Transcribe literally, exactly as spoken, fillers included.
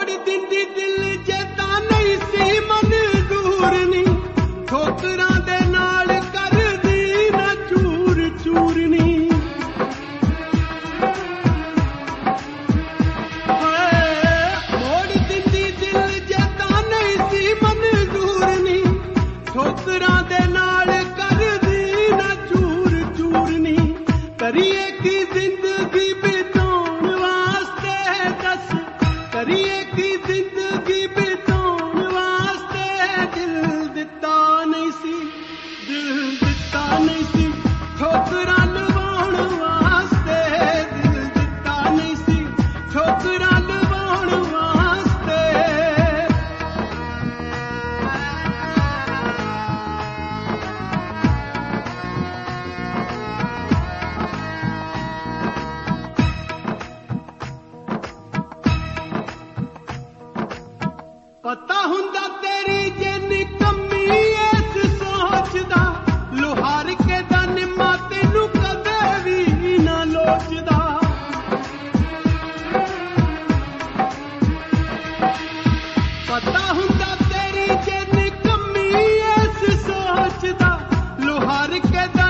ਦਿੰਦੀ ਦਿਲ ਜੇ ਤਾਂ ਨਹੀਂ ਸੀ ਮਨਜ਼ੂਰ ਨੀ, ਠੋਕਰਾਂ ਦੇ ਨਾਲ ਕਰਦੀ ਨਾ ਚੂਰ ਚੂਰ ਨੀ। ਮੋੜ ਦਿੰਦੀ ਦਿਲ ਜੇ ਤਾਂ ਨਹੀਂ ਸੀ ਮਨਜ਼ੂਰ ਨੀ, ਠੋਕਰਾਂ ਦੇ ਨਾਲ ਕਰਦੀ ਨਾ ਚੂਰ ਚੂਰ ਨੀ। ਕਰੀਏ ਕੀ ਜ਼ਿੰਦਗੀ ਬਿਤਾਉਣ ਵਾਸਤੇ ਦੱਸ, ਕਰੀਏ ਕੀ ਜ਼ਿੰਦਗੀ ਬਿਤਾਉਣ ਵਾਸਤੇ। ਦਿਲ ਦਿੱਤਾ ਨਹੀਂ ਸੀ, ਦਿਲ ਦਿੱਤਾ ਨਹੀਂ ਸੀ ਠੋਕਰਾਂ ਲਵਾਉਣ ਵਾਸਤੇ, ਦਿਲ ਦਿੱਤਾ ਨਹੀਂ ਸੀ ਠੋਕਰਾਂ ਲਵਾਉਣ ਵਾਸਤੇ। ਪਤਾ ਹੁੰਦਾ ਤੇਰੀ ਜੇ ਨਿਕੰਮੀ ਇਸ ਸੋਚਦਾ, ਲੁਹਾਰ ਕੇ ਦਾ ਨਿੰਮਾ ਤੈਨੂੰ ਕਦੇ ਵੀ ਨਾ ਲੋਚਦਾ। ਪਤਾ ਹੁੰਦਾ ਤੇਰੀ ਜੇ ਨਿਕੰਮੀ ਇਸ ਸੋਚਦਾ, ਲੁਹਾਰ ਕੇ ਦਾ